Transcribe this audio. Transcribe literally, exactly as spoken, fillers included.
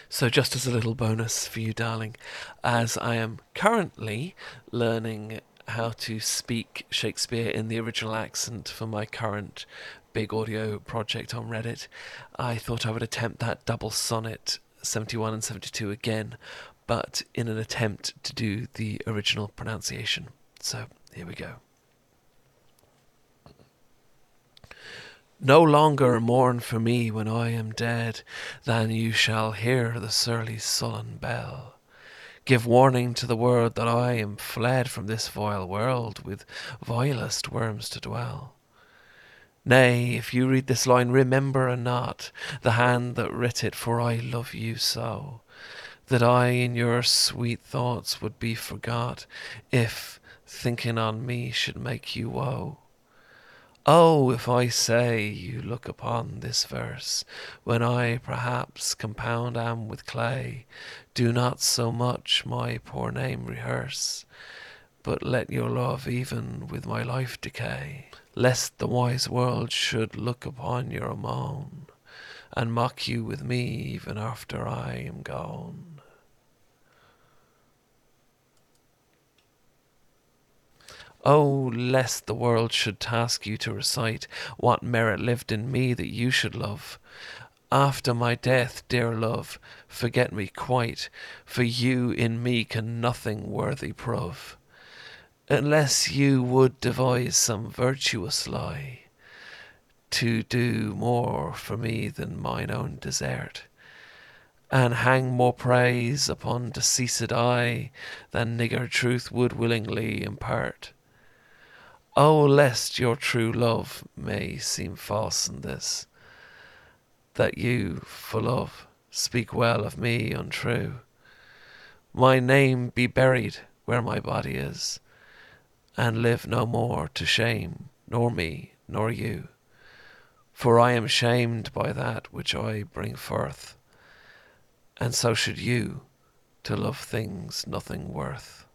So, just as a little bonus for you, darling, as I am currently learning how to speak Shakespeare in the original accent for my current big audio project on Reddit, I thought I would attempt that double sonnet seventy-one and seventy-two again, but in an attempt to do the original pronunciation. So, here we go. No longer mourn for me when I am dead, than you shall hear the surly sullen bell. Give warning to the world that I am fled from this vile world, with vilest worms to dwell. Nay, if you read this line, remember not the hand that writ it, for I love you so, that I in your sweet thoughts would be forgot, if thinking on me should make you woe. Oh, if I say you look upon this verse, when I perhaps compound am with clay, do not so much my poor name rehearse, but let your love even with my life decay, lest the wise world should look upon your moan, and mock you with me even after I am gone. Oh, lest the world should task you to recite what merit lived in me that you should love. After my death, dear love, forget me quite, for you in me can nothing worthy prove. Unless you would devise some virtuous lie, to do more for me than mine own desert, and hang more praise upon deceased I, than niggard truth would willingly impart. Oh, lest your true love may seem false in this, that you, for love, speak well of me untrue. My name be buried where my body is, and live no more to shame nor me nor you. For I am shamed by that which I bring forth, and so should you, to love things nothing worth.